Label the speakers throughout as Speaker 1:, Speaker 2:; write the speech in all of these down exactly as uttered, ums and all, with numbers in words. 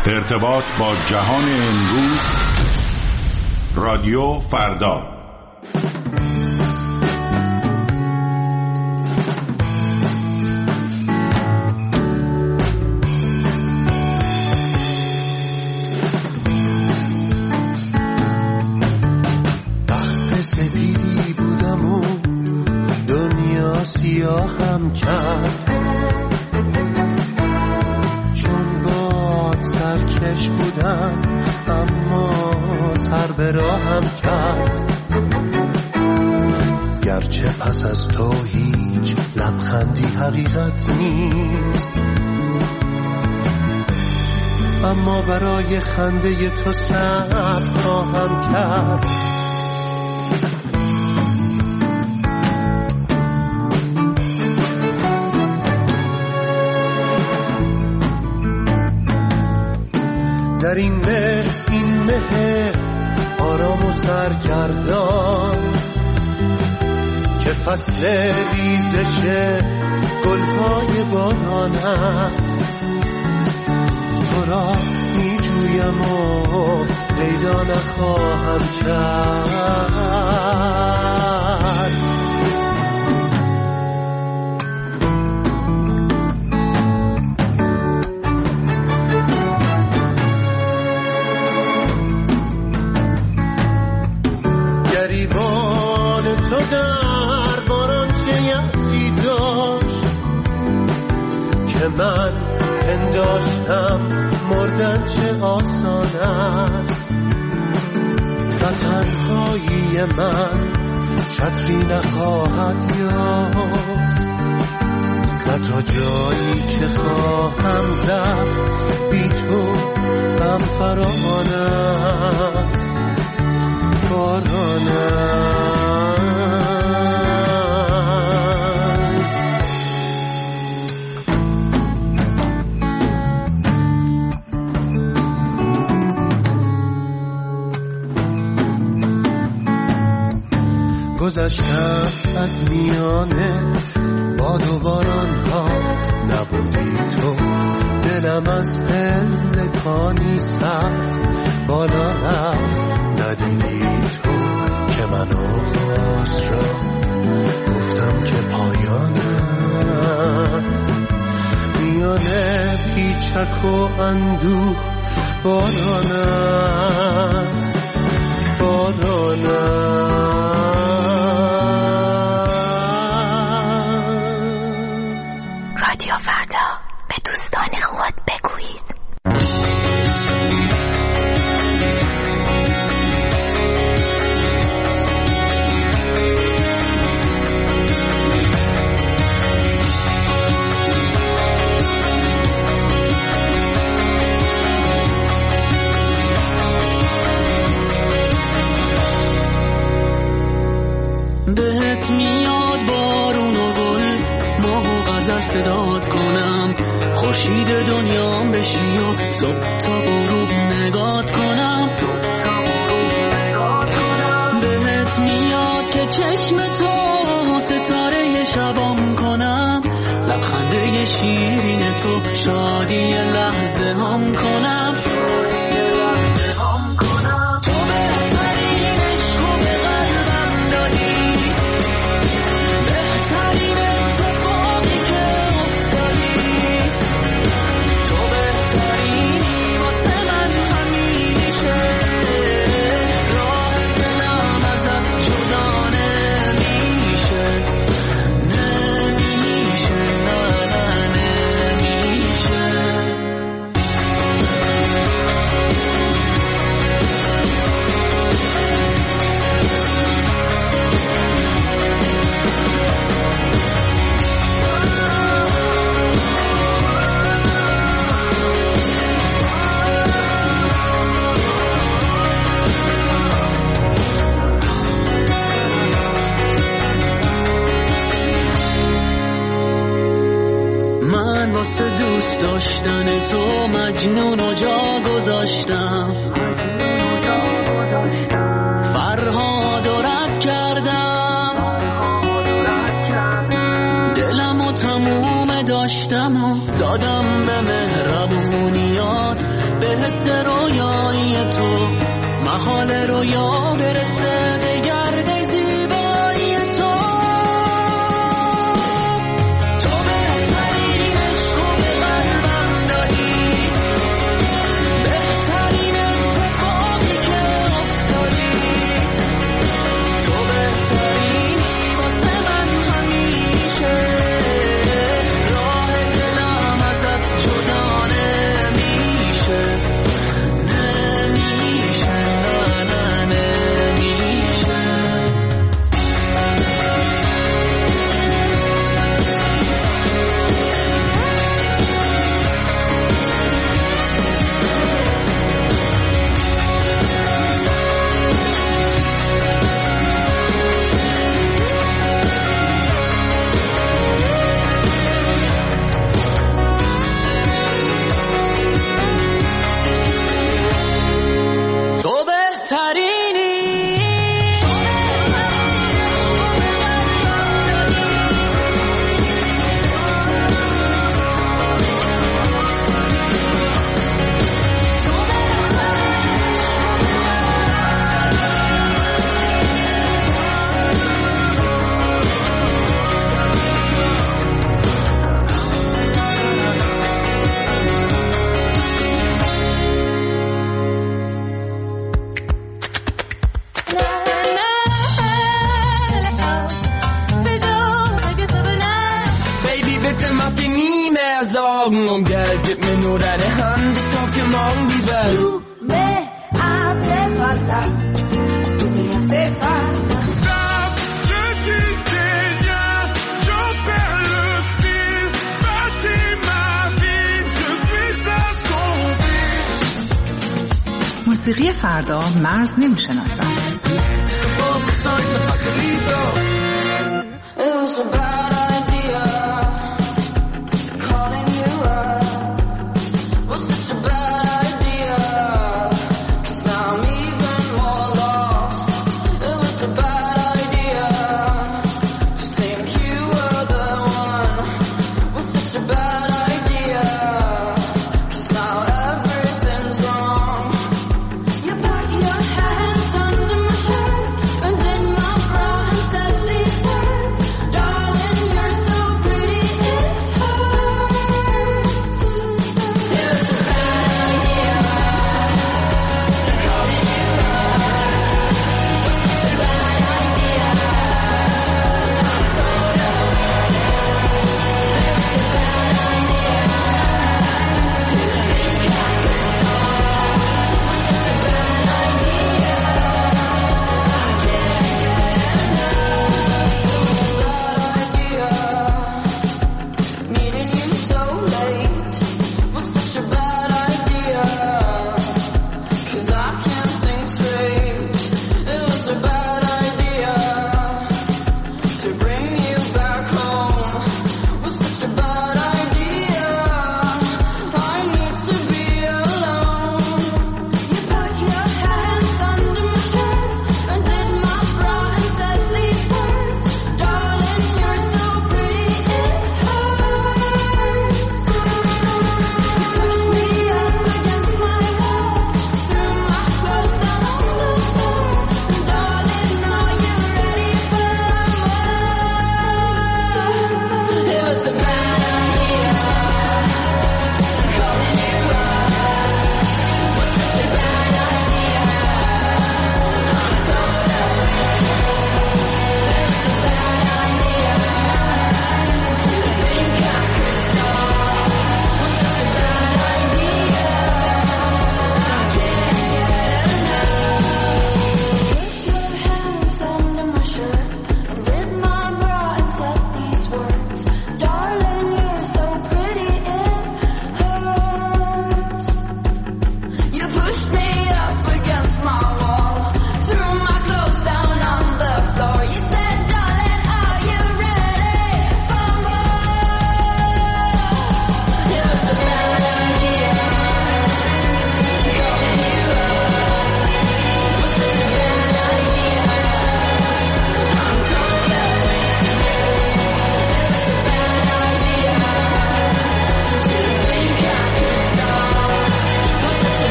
Speaker 1: ارتباط با جهان امروز، رادیو فردا.
Speaker 2: بخت سپیدی بودم و دنیا سیاهم کرد، سرکش بودم اما سر به راهم کرد. گرچه پس از تو هیچ لبخندی حقیقت نیست، اما برای خنده تو صبر خواهم کرد. در این مه این مه آرام و سرگردان که فصل ریزش گلهای باران است، تو را می جویم و پیدا نخواهم کرد. تو در باران چه یأسی داشت که من پنداشتم مردن چه آسان است. و تنهایی من چتری نخواهد یافت، و تا جایی که خواهم رفت بی تو غم فراوان است. باران گذشتم از میانه باد و باران ها، نبودی تو دلم از پلکانی سخت بالا رفت. ندیدی تو که من آغاز را گفتم که پایان است. میانه پیچک و اندوه باران است، باران است.
Speaker 3: رادیو فردا، به دوستان خود بگویید.
Speaker 4: بهت میاد بارون و گل، ماه و غزل صدات کنم، خورشید دنیام بشی و صبح تا غروب نگات کنم. بهت میاد که چشم تو ستاره شبام کنم، لبخنده شیرین تو شادی لحظه هم کنم. واسه دوست داشتن تو مجنون و جا گذاشتم، فرهاد و رد کردم، دلم و تموم داشتم و دادم به مهربونیات، به حس رویایی تو محال رویا برسه به گرد زیبایی تو. تو بهترین عشق و به قلبم داری، بهترین اتفاقی که افتادی. تو بهترینی واسه من همیشه، راه دلم ازت جدا نمیشه، نمیشه، نه نه نمیشه. تو بهترینی.
Speaker 5: Baby, bitte mach dir nie mehr Sorgen um Geld, gib mir nur deine Hand, ich kauf dir morgen die Welt.
Speaker 6: Tú me hace falta, tú me hace falta.
Speaker 7: Stop, je disais rien, j'en perds le fil, bâtis ma vie, je suis assombri.
Speaker 8: موسیقی فردا مرز نمیشناسد.
Speaker 4: It was a bad idea calling you up. Was such a bad idea, 'cause now I'm even more lost. It was a bad idea to think you were the one. Was such a bad idea, 'cause now everything's wrong. You put your hands under my shirt and did my throat and said the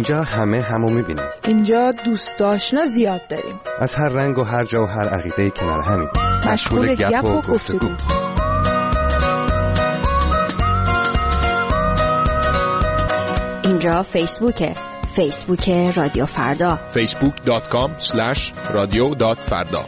Speaker 9: اینجا همه همو میبینیم.
Speaker 10: اینجا دوست آشنا زیاد داریم.
Speaker 9: از هر رنگ و هر جا و هر عقیده کنار همیم.
Speaker 10: مشغول گپ و گفتگو.
Speaker 11: اینجا فیسبوکه. فیسبوک رادیو فردا.
Speaker 12: فیسبوک دات کام اسلش رادیو دات فردا.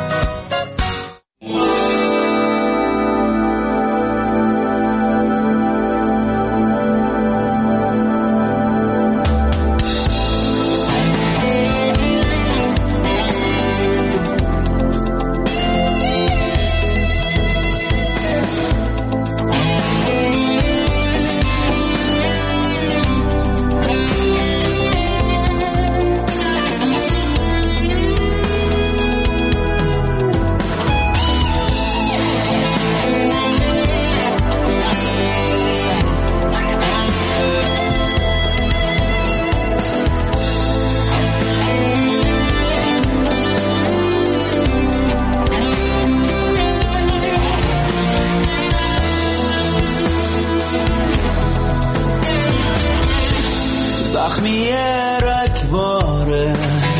Speaker 5: زخمی رگباره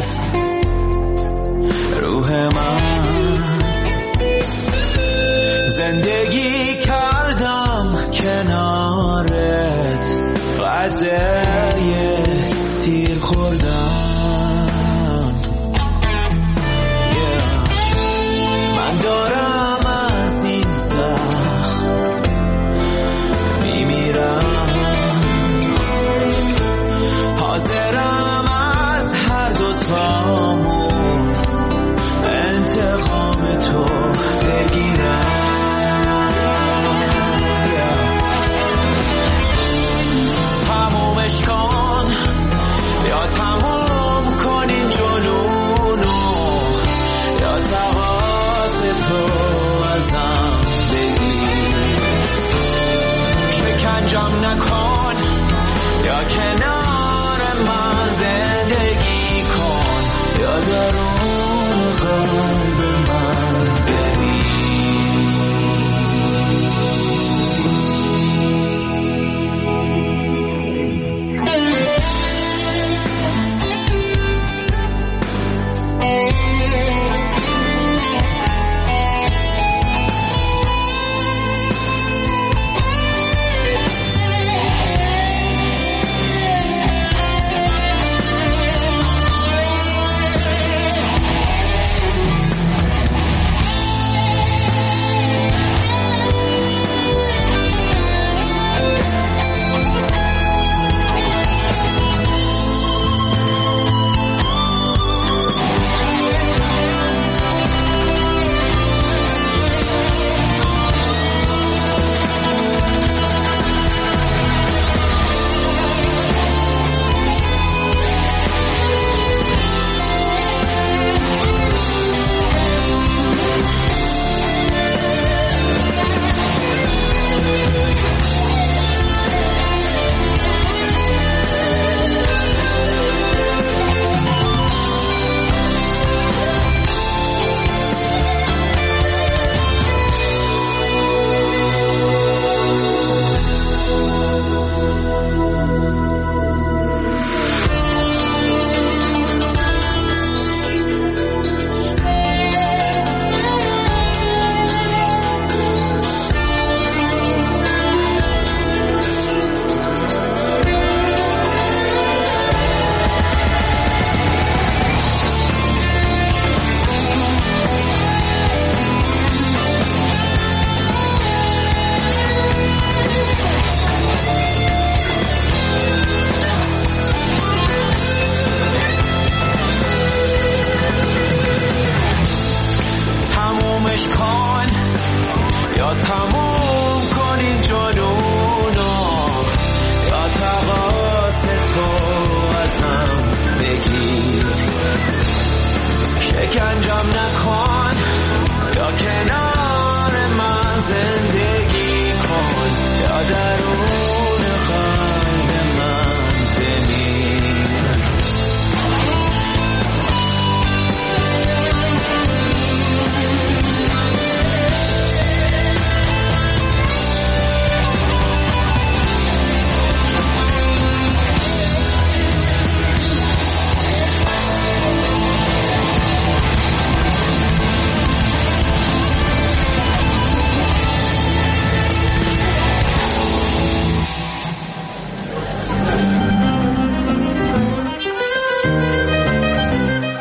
Speaker 5: روح من، زندگی کردم کنارت، قده یک تیر خوردم. yeah. من دارم از این زخم میمیرم، حاضرم از هر دوتامون انتقام تو بگیرم. تمومش کن یا تموم کن این جنونو، یا تقاص تو ازم بگیر. شکنجم نکن یا کنار من زندگی کن، یا درون قلب من ببین.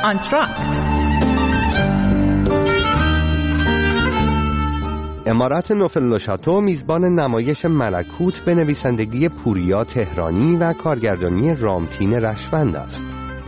Speaker 8: آنتراکت.
Speaker 9: امارت نوفل شاتو میزبان نمایش ملکوت به نویسندگی پوریا تهرانی و کارگردانی رامتین رشوند است.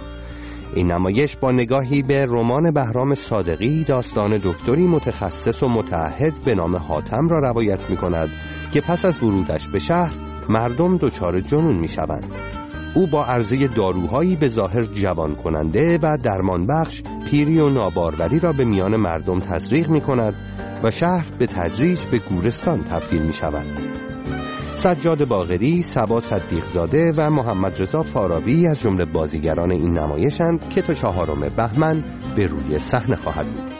Speaker 9: این نمایش با نگاهی به رمان بهرام صادقی داستان دکتری متخصص و متعهد به نام حاتم را روایت می کند که پس از ورودش به شهر مردم دچار جنون می شوند. او با عرضه داروهایی به ظاهر جوان کننده و درمان بخش پیری و ناباروری را به میان مردم تزریق می کند و شهر به تدریج به گورستان تبدیل می شود. سجاد باقری، صبا صدیقزاده و محمد رضا فارابی از جمله بازیگران این نمایشند که تا چهارم بهمن به روی صحنه خواهد بود.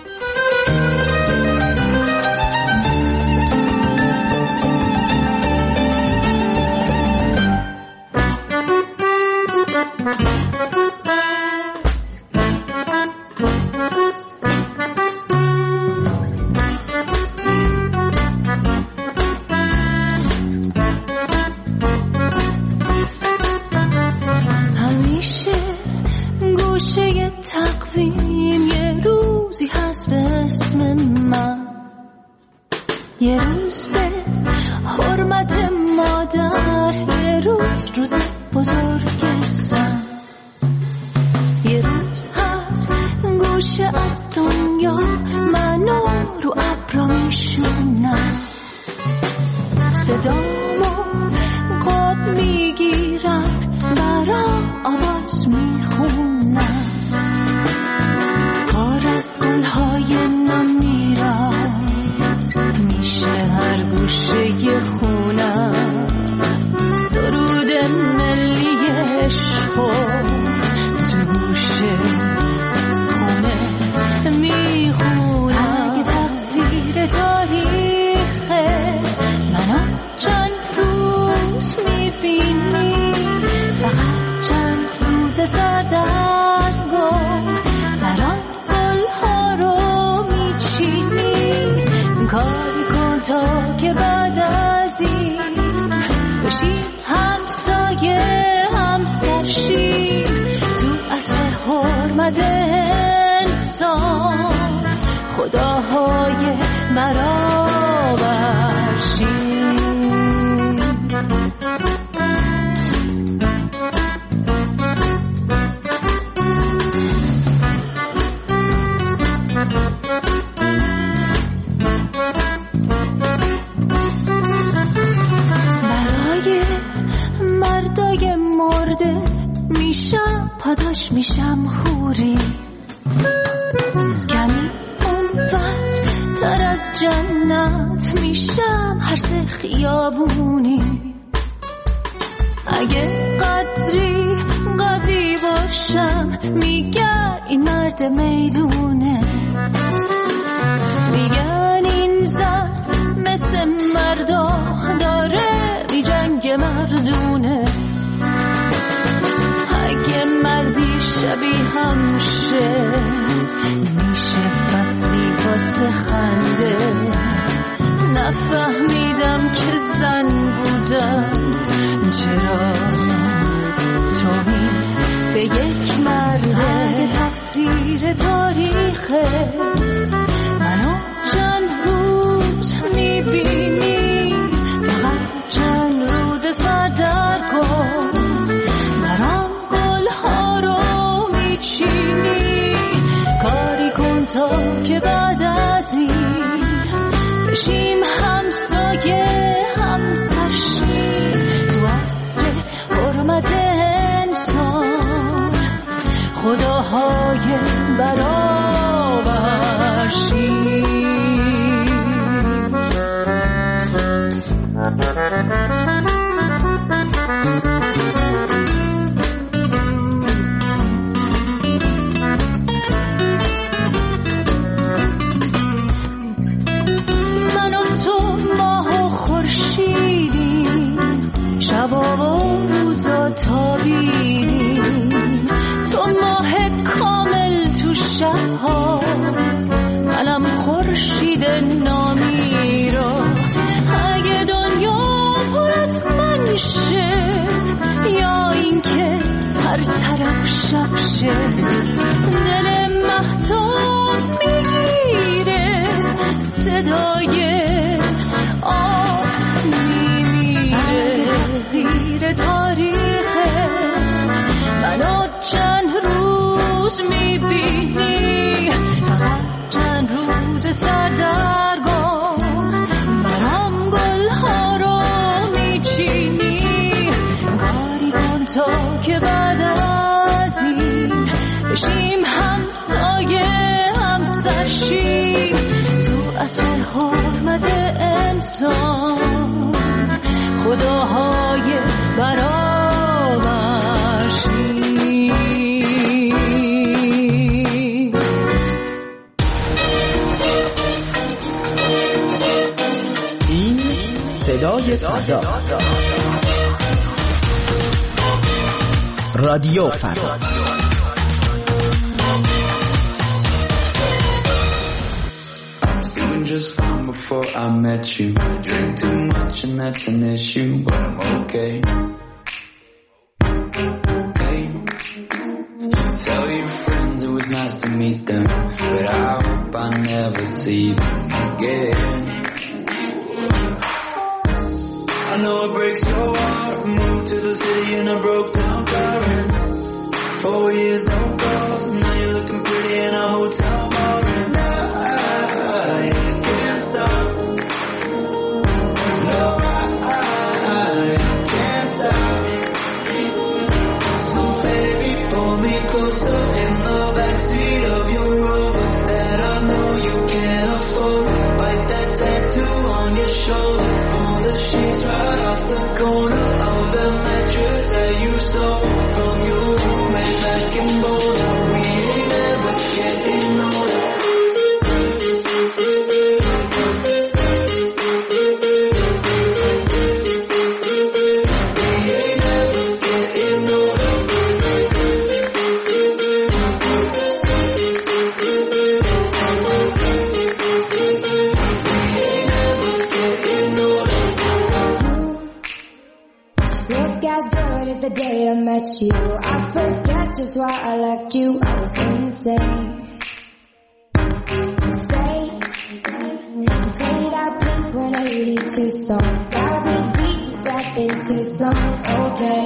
Speaker 6: شب شه دل
Speaker 13: صدای آب میمیره زیر تاریخه منو چند روز میبینی فقط چند روز سردرگم برام گلها رو میچینی کاری کن تا که بعد از این بشیم همسایه همسرشیم تو اصل حرمت انسان خداهای برابرشیم.
Speaker 5: این صدای فردا، رادیو فردا.
Speaker 14: Just fine before I met you. Drink too much and that's an issue, but I'm okay. Hey, tell your friends it was nice to meet them, but I hope I never see them again. I know it breaks your heart. Moved to the city in a broke down car. Four years no calls, now you're looking pretty in a hotel bar. And I closer in the backseat of your Rover that I know you can't afford. Bite that tattoo on your shoulder. Pull the sheets right off the corner of the mattress that you stole from your roommate back in Boulder. We ain't ever getting older.
Speaker 15: You, I forget just why I left you. I was insane. Say, play that Blink one eighty-two song. Got me beat to death in Tucson. Okay.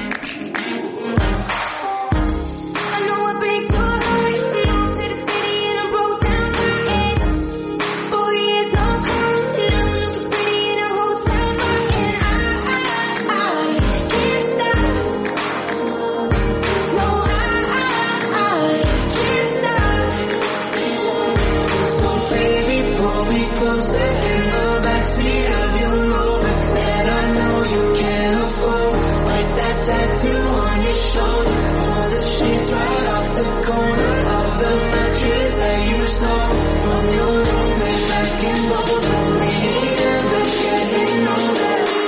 Speaker 15: I know it breaks your heart. Moved to the city in a broke down car. Four years no calls, looking pretty in a hotel bar. And I, I, I can't stop. Closer in the backseat of your Rover that I know you can't afford. Like that tattoo on your shoulder. Pull the sheets right off the corner of the mattress that you stole from your roommate back in Boulder. We ain't ever getting older.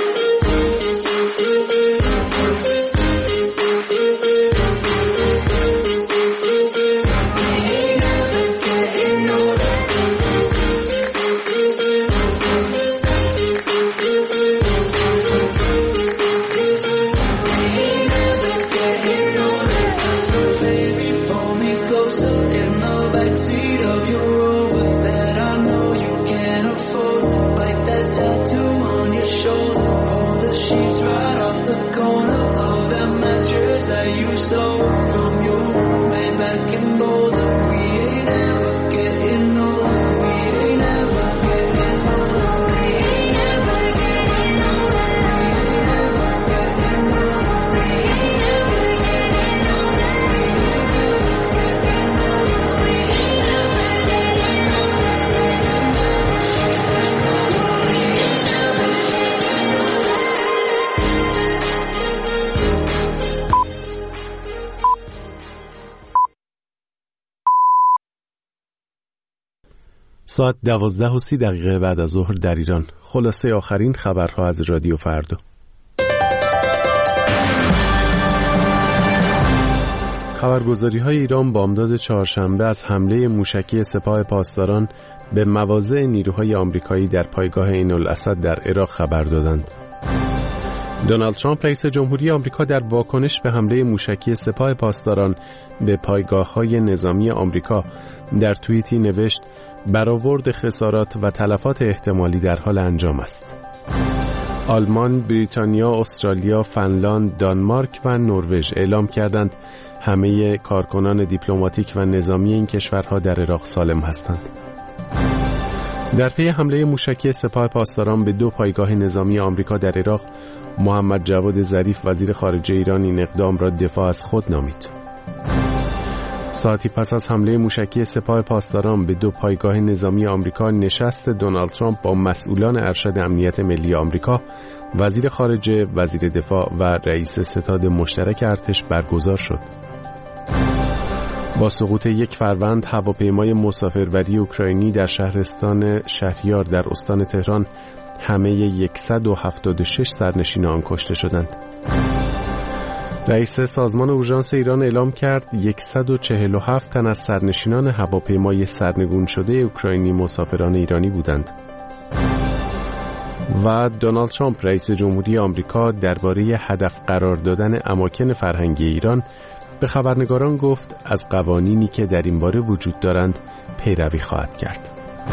Speaker 16: ساعت دوازده و سی دقیقه بعد از ظهر در ایران. خلاصه آخرین خبرها از رادیو فردا. خبرگزاری‌های ایران بامداد چهارشنبه از حمله موشکی سپاه پاسداران به مواضع نیروهای آمریکایی در پایگاه عین الاسد در عراق خبر دادند. دونالد ترامپ رئیس جمهوری آمریکا در واکنش به حمله موشکی سپاه پاسداران به پایگاه‌های نظامی آمریکا در توییتی نوشت: برآورد خسارات و تلفات احتمالی در حال انجام است. آلمان، بریتانیا، استرالیا، فنلاند، دانمارک و نروژ اعلام کردند همه کارکنان دیپلماتیک و نظامی این کشورها در عراق سالم هستند. در پی حمله موشکی سپاه پاسداران به دو پایگاه نظامی آمریکا در عراق، محمد جواد ظریف وزیر خارجه ایران این اقدام را دفاع از خود نامید. ساعتی پس از حمله موشکی سپاه پاسداران به دو پایگاه نظامی آمریکا، نشست دونالد ترامپ با مسئولان ارشد امنیت ملی آمریکا، وزیر خارجه، وزیر دفاع و رئیس ستاد مشترک ارتش برگزار شد. با سقوط یک فروند، هواپیمای مسافربری اوکراینی در شهرستان شهریار در استان تهران همه صد و هفتاد و شش سرنشین آن کشته شدند. رئیس سازمان اورژانس ایران اعلام کرد صد و چهل و هفت تن از سرنشینان هواپیمای سرنگون شده اوکراینی مسافران ایرانی بودند. و دونالد ترامپ رئیس جمهوری آمریکا درباره هدف قرار دادن اماکن فرهنگی ایران به خبرنگاران گفت از قوانینی که در این باره وجود دارند پیروی خواهد کرد.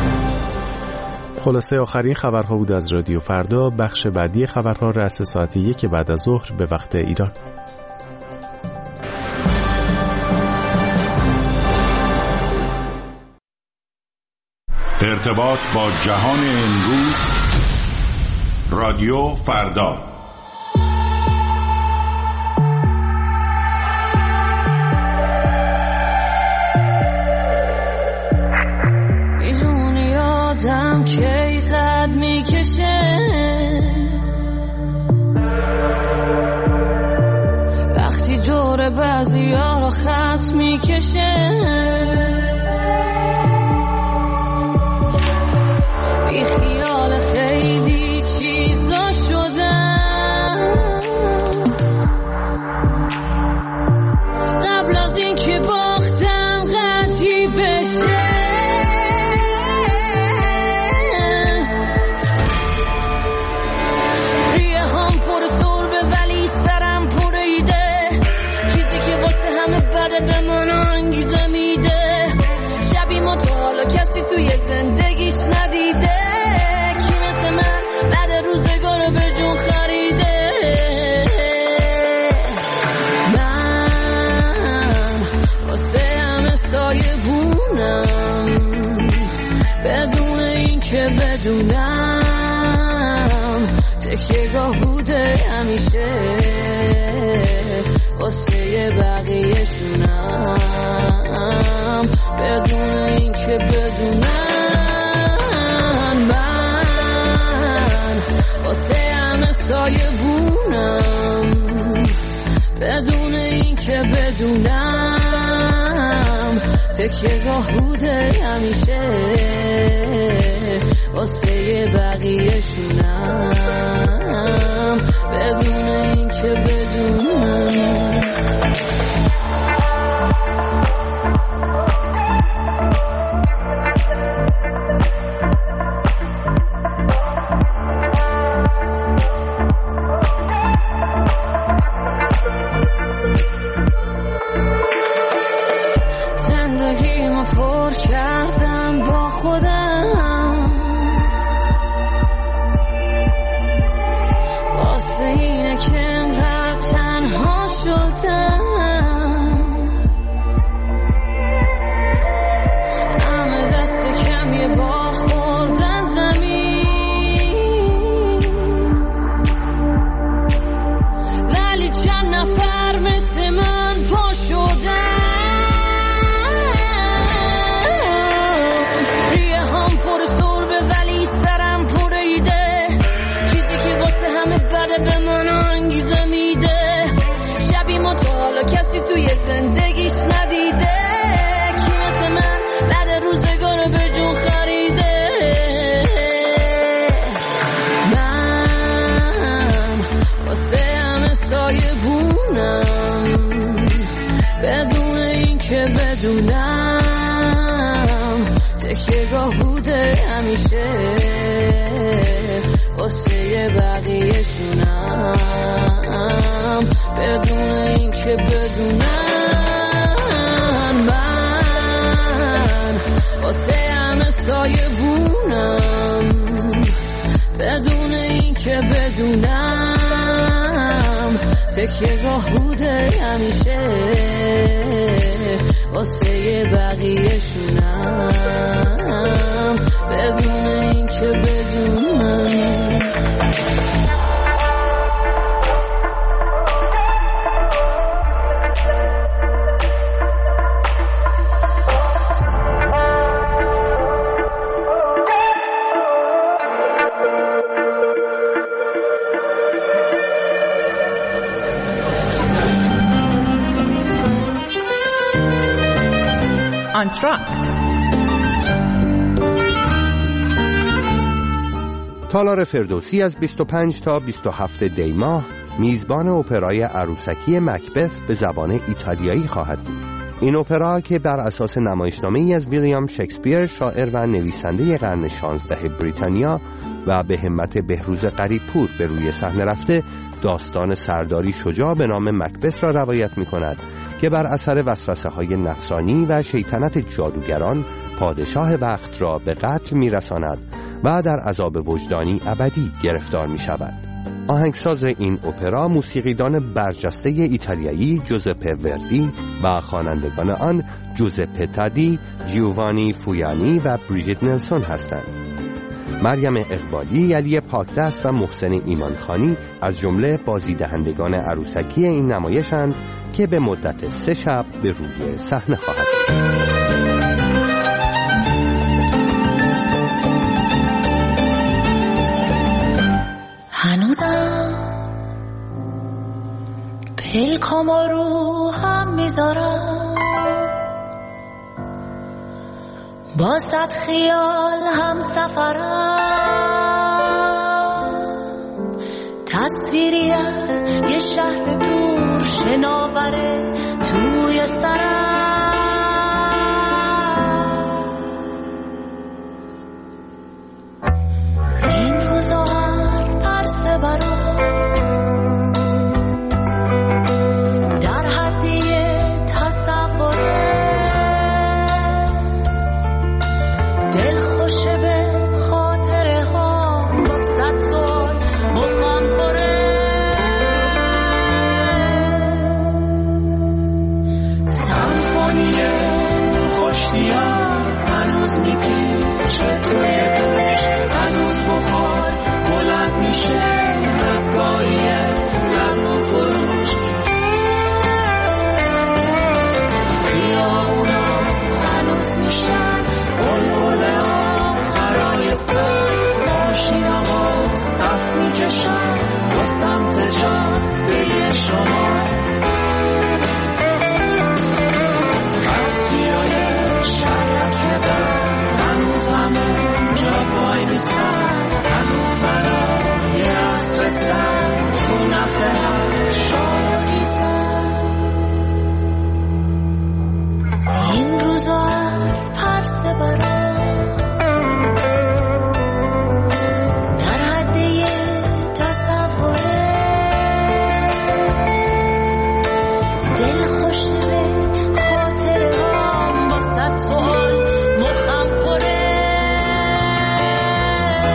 Speaker 16: خلاصه آخرین خبرها بود از رادیو فردا. بخش بعدی خبرها رأس ساعت یک بعد از ظهر به وقت ایران.
Speaker 1: ارتباط با جهان امروز، رادیو فردا.
Speaker 13: میدونی آدم کی قد میکشه، وقتی دور بعضی ها رو خط میکشه، بی خیال خیلی چیزا شدم، قبل از این که باختم قطعی بشه، ریه هم پر سربه ولی سرم پر ایده، چیزی که واسه همه بده به من انگیزه میده، شبی ما تا حالا کسی توی زندگیش ندیده، کی مثل من بعد روزگار به جون خریده. من واسه همه سایه بونم، بدون این که بدونم تکیه گاه بوده همیشه، واسه بقیه شونم، بدون این که بدونم من واسه همه سایه بونم، بدون این که بدونم تکیه گاه بوده همیشه، واسه بقیه شونم، بدون این که بدونم. بدونم تکیه گاه بوده همیشه واسه بقیه شونم، بدون این که بدونم من واسه همه تکیه‌گاه بوده همیشه واسه بقیه‌شونم بدون این که بدونم.
Speaker 9: تالار فردوسی از بیست و پنج تا بیست و هفت دی ماه میزبان اپرای عروسکی مکبث به زبان ایتالیایی خواهد بود. این اپرا که بر اساس نمایشنامه‌ای از ویلیام شکسپیر شاعر و نویسنده قرن شانزده بریتانیا و به همت بهروز قریبپور به روی صحنه رفته، داستان سرداری شجاع به نام مکبث را روایت می‌کند که بر اثر وسوسه‌های نفسانی و شیطنت جادوگران پادشاه وقت را به قتل می‌رساند و در عذاب وجدانی ابدی گرفتار می‌شود. آهنگساز این اپرا موسیقیدان برجسته ایتالیایی جوزپه وردی و خوانندگان آن جوزپه تادی، جیووانی فویانی و بریجیت نلسون هستند. مریم اقبالی، علی پاکدست و محسن ایمانخانی از جمله بازیدهندگان عروسکی این نمایشند که به مدت سه شب به روی صحنه خواهد بود.
Speaker 17: هنوزم پلکامو رو هم میذارم، با صد خیال هم سفرم، تصویری از یه شهر دور شناوره توی سرم. این روزا هر پرسه برام در حدی تصوره، دل خوشه به خاطره ها با صد سال مخم پره. سمفونی خوشنیا هنوز میپیچه توی دوش، هنوز بخار بلند میشه از گاریه لب و فروش. خیابونا هنوز میشن بلبل آخرای سر، ماشینا با صف میکشن با سمت جاده شما. خطیای شرکه بر هنوز همون جا بای نیستن، هنوز برای عصر سر تو نفه هم شاگیسن. این روزا پرسه برام در حد یه تصوره، دل خوشه به خاطره هم با صد سوال مخم پره.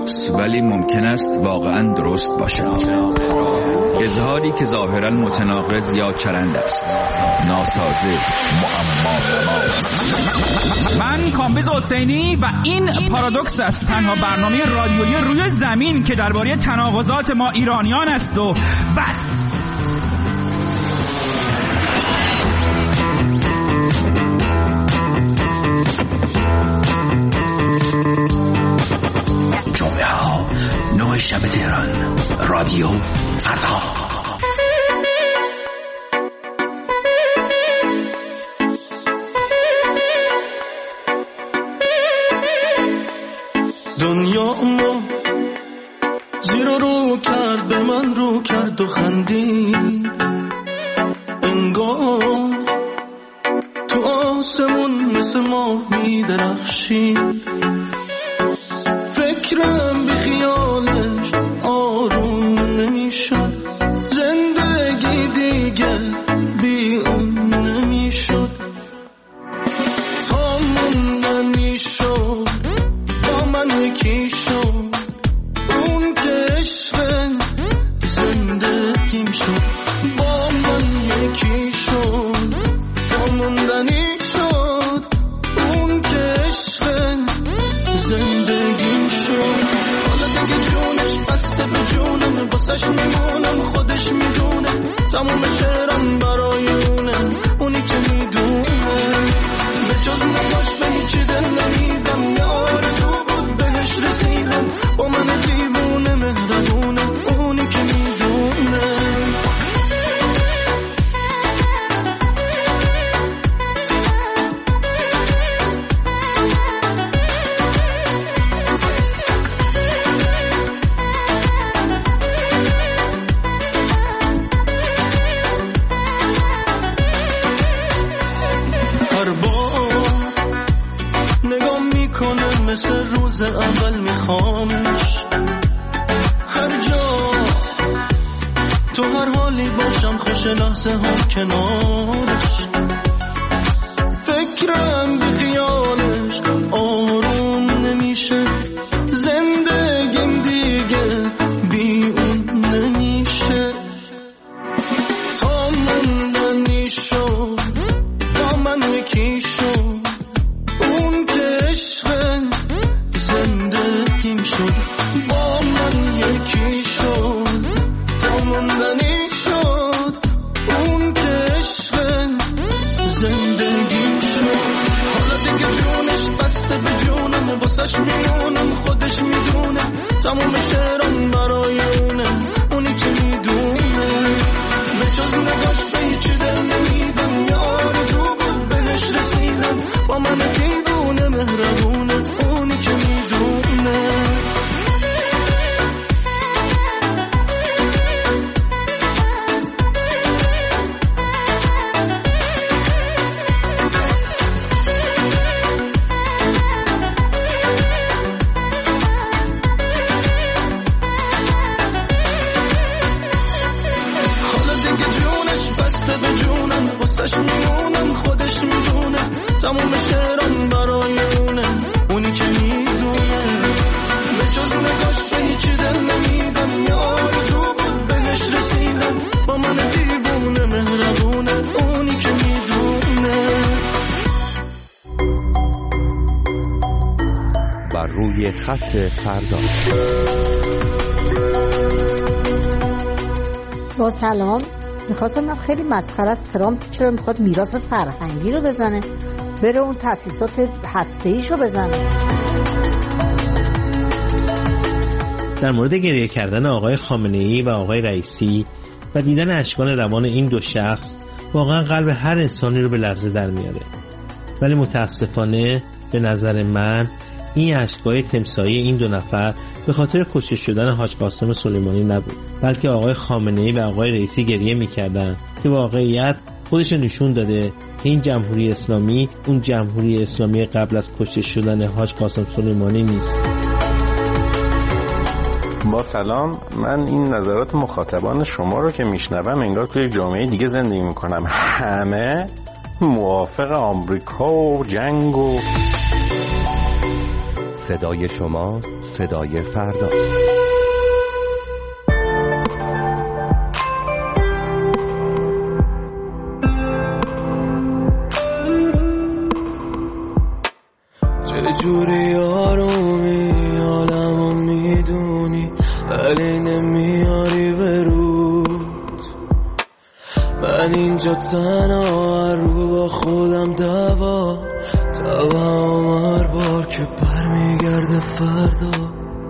Speaker 18: درست ولی ممکن است واقعا درست باشد. اظهاری که ظاهرا متناقض یا چرند است، ناسازه، معما.
Speaker 19: من کامبیز حسینی و این پارادوکس است، تنها برنامه رادیویی روی زمین که درباره تناقضات ما ایرانیان است و بس.
Speaker 20: جمعه ها نه شب تهران، رادیو فردا.
Speaker 2: دنیا ما زیر و رو کرد، به من رو کرد و خندید، انگار تو آسمون مثل ماه می درخشید. فکرم بی خیالش آروم نمیشد، زندگی دیگه بی اون نمیشد. تا موندن میشد با من یکی شد، اون که عشق زندگیم شد. با من یکی شد تا موندنی شد، اون که عشق زندگیم شد. حالا دیگه جونش بسته به جونم، باسش میمونم خودش میدونه، تموم شعرم برای اونه، اونی که میدونه. به جز نگاش به هیچی دل نمیدم، یه آرزو بود بهش رسیدم، با من دیوونه مهربونه، اونی که میدونه. مثل روز اول میخوامش، هر جا تو هر حالی باشم، خوش لحظه هم کنارش. فکرم بی خیالش آروم نمیشه، زندگیم دیگه بی اون نمیشه. تا موندنی شد با من یکی شد، اون که عشق زندگیم شد. با من یکی شد تا موندنی شد، اون که عشق زندگیم شد. حالا دیگه جونش بسته به جونم، باسش میمونم خودش میدونه، تموم شعرم برای اونه، اونی که میدونه. به جز نگاش به هیچی دل نمیدم، یه آرزو بود بهش رسیدم، با من دیوونه مهربونه، اونی که میدونه. حالا دیگه جونش بسته به جونم، بستش میمونم خودش میدونه، تموم شعرم برای اونه، اونی که میدونه. به جز نگاش به هیچی دل نمیدم، یه آرزو بود بهش رسیدم، با من دیوونه مهربونه، اونی که میدونه.
Speaker 9: بر روی خط فردا.
Speaker 21: با سلام، میخواستم خیلی مسخره است ترامپ چرا میخواد میراث فرهنگی رو بزنه، بره اون تأسیسات هسته‌ایش رو بزنه.
Speaker 22: در مورد گریه کردن آقای خامنه‌ای و آقای رئیسی و دیدن اشکان روان این دو شخص واقعا قلب هر انسانی رو به لرزه در میاره، ولی متاسفانه به نظر من این اشک‌های تمساحی این دو نفر به خاطر کشته شدن حاج قاسم سلیمانی نبود، بلکه آقای خامنه‌ای و آقای رئیسی گریه می‌کردن که واقعیت خودش نشون داده که این جمهوری اسلامی اون جمهوری اسلامی قبل از کشته شدن حاج قاسم سلیمانی نیست.
Speaker 23: با سلام، من این نظرات مخاطبان شما رو که میشنوم انگار توی جامعه دیگه زندگی میکنم. همه موافق آمریکا و جنگ و
Speaker 9: صدای شما صدای فردا.
Speaker 2: چجوری آرومی عالمو میدونی ولی نمیاری برود. من اینجا تنها رو با خودم دوا دوا هر بار که برمیگرده فردا.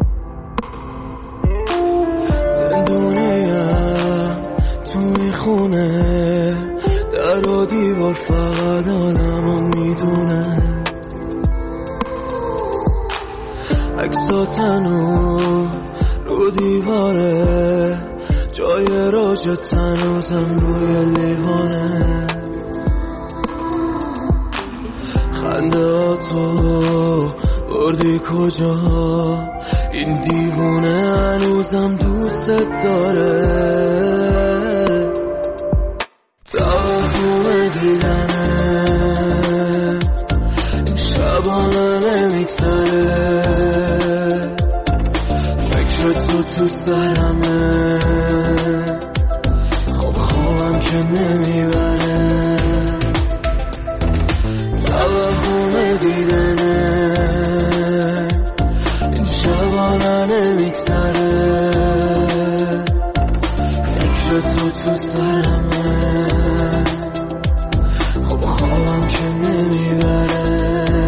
Speaker 2: زندونیم توی خونه در و دیوار فقط آدمو میدونه. عکساتنو رو دیواره جای راج تنوزم روی لیوانه. خنده تو بردی کجا این دیوونه هنوزم دوست داره. توهم دیدنه این شبانه نمیگذره. فکر تو تو سرمه خواب خوابم که نمیبره. توهم دیدنه این شبانه نمیگذره. فکر تو تو سرمه خواب خوابم که نمیبره.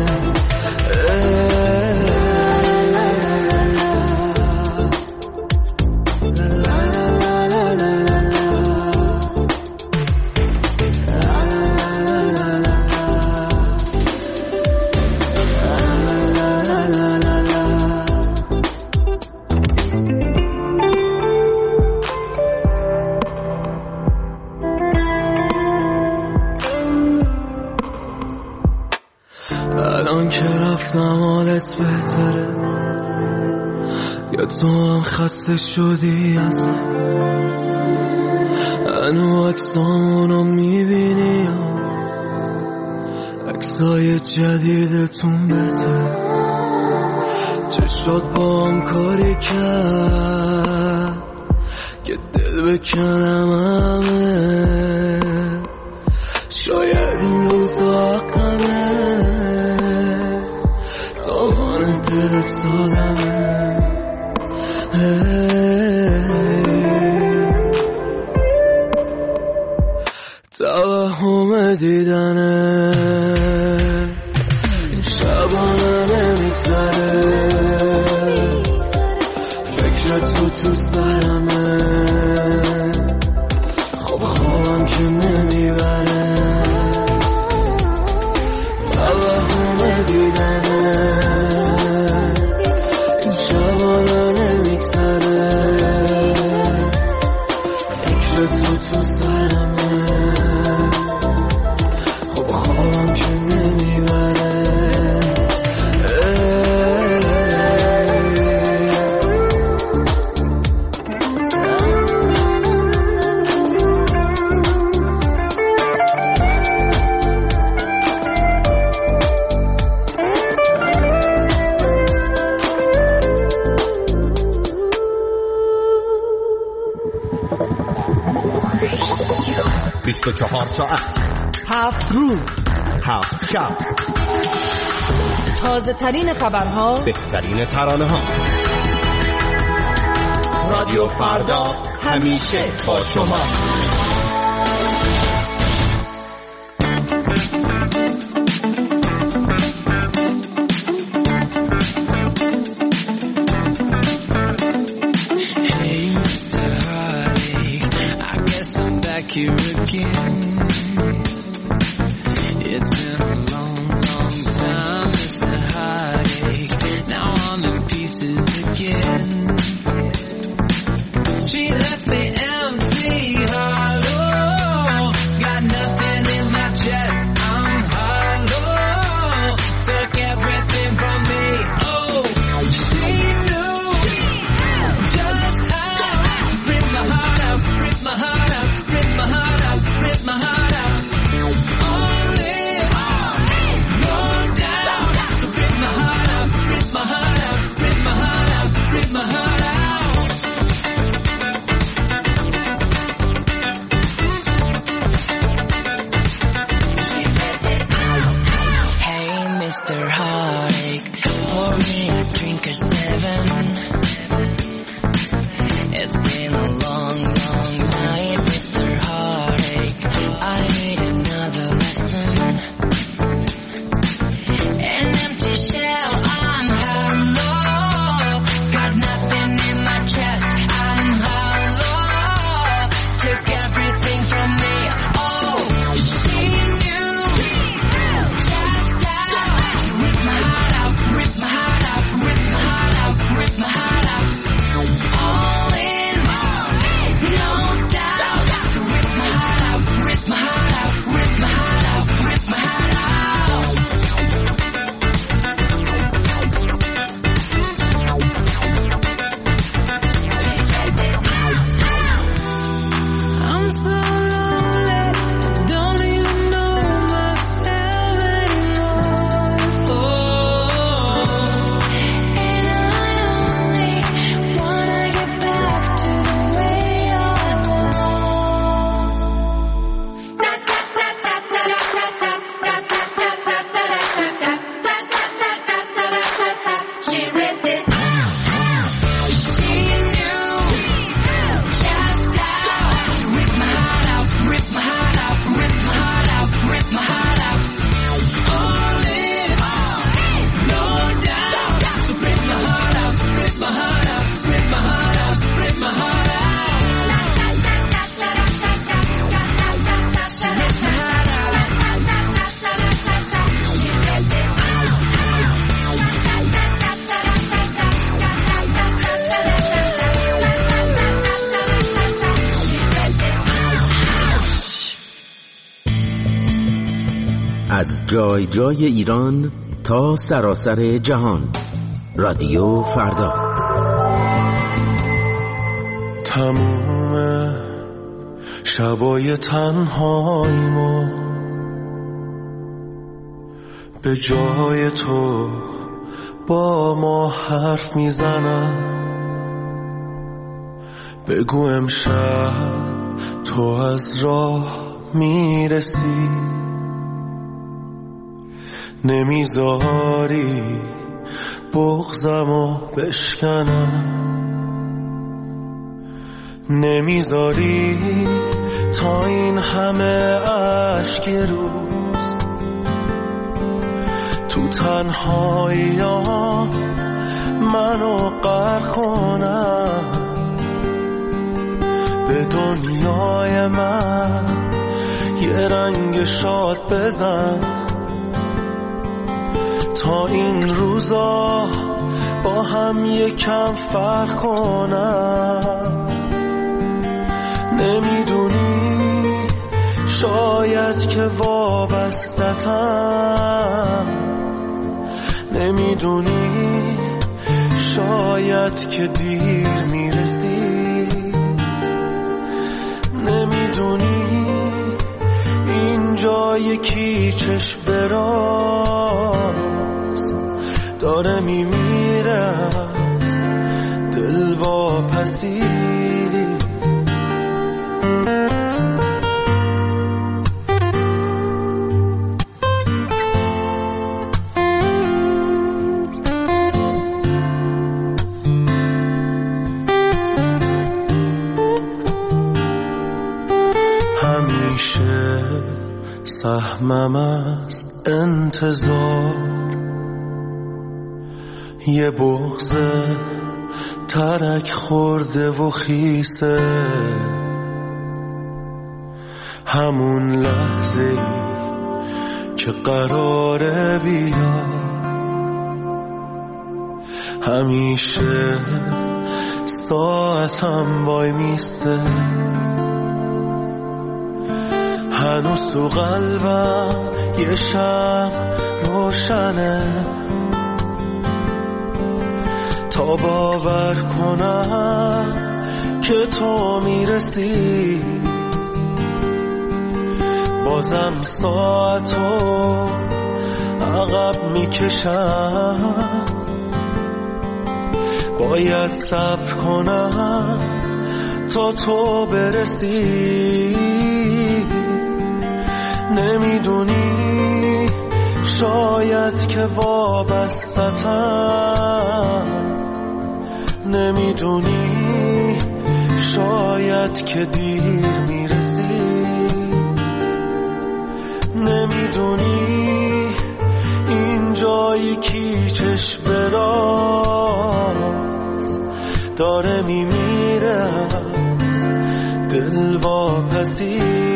Speaker 2: الان که رفتم حالت بهتره یا تو هم خسته شدی از من؟ هنو عکسامونو میبینی یا عکسای جدیدتون بهتر؟ چه شد با هم کاری کرد که دل بکنم همه؟ شاید این روزا حقمه تاوان دل سادمه. توهم دیدنه این شبانه نمیگذره. فکر تو تو سرمه خواب خوابم که نمیبره. توهم دیدنه این شبانه نمیگذره. فکر تو تو سرمه خواب خوابم که نمیبره.
Speaker 1: بیست و چهار ساعت،
Speaker 10: هفت روز،
Speaker 1: هفت شب،
Speaker 10: تازه ترین خبرها،
Speaker 1: بهترین ترانه ها. رادیو فردا همیشه با شما.
Speaker 2: Here again. It's been a long, long time, Mister Heartache. Now I'm in pieces again. She left me empty, hollow. Got nothing in my chest, I'm hollow. Took everything from me. Oh, she knew just how to rip my heart out, rip my heart out. My heart out.
Speaker 3: از جای جای ایران تا سراسر جهان. رادیو فردا.
Speaker 2: تموم شبای تنهاییمو به جای تو با ما حرف میزنم. بگو امشب تو از راه میرسی، نمیذاری بغضمو بشکنم، نمیذاری تا این همه عشق روز تو تنهایی‌ام منو غرق کنم. به دنیای من یه رنگ شاد بزن تا این روزا با هم یکم فرق کنم. نمیدونی شاید که وابسته‌ام، نمیدونی شاید که دیر میرسی، نمیدونی اینجا یکی چشم براز داره میمیره دل واپسی. سهمم از انتظار یه بغض ترک خورده و خیسه، همون لحظه ای که قراره بیا همیشه ساعتم وای میسته. هنوز تو قلبم یه شمع روشنه تا باور کنم که تو میرسی. بازم ساعتو عقب میکشم، باید صبر کنم تا تو برسی. نمیدونی شاید که وابسته‌ام، نمیدونی شاید که دیر میرسی، نمیدونی اینجا یکی چشم براز داره میمیره دل واپسی.